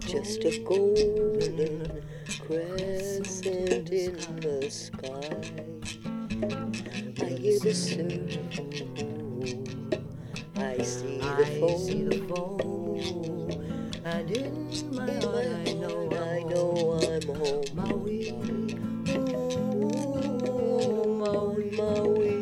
just a golden crescent in the sky. I hear the surf, I see the foam, and in my heart I know I'm home. Maui, Maui, Maui.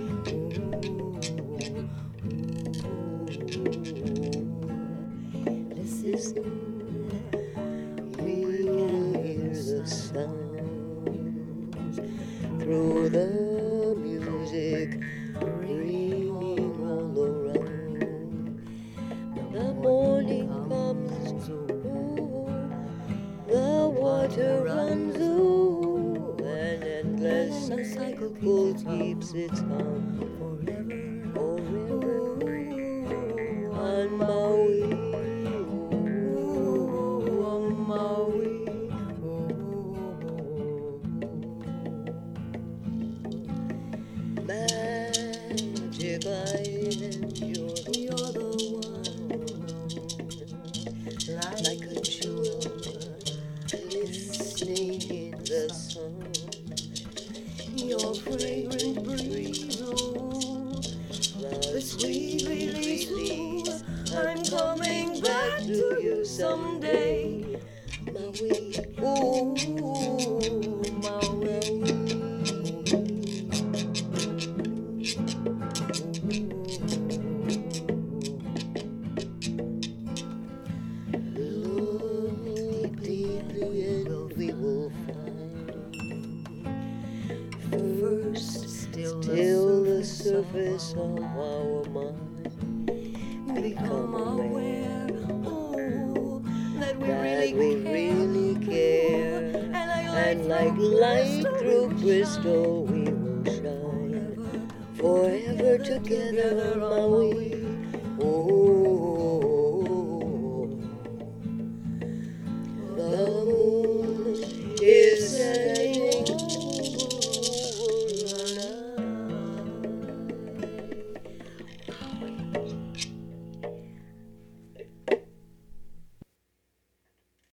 Listen, we hear the sounds through the music ringing all around. The morning comes, ooh, the water runs, ooh, an endless cycle keeps its hum forever on Maui. Magic Island, you're the one, like a jewel glistening in the sun. Your fragrant breeze, oh, the sweet release, I'm coming back to you someday. Maui, ooh, Maui. Look deeply and we will find first still the surface of our mind. Become aware, oh, that we really care, and like light through crystal we will shine forever together, Maui. Oh, the moon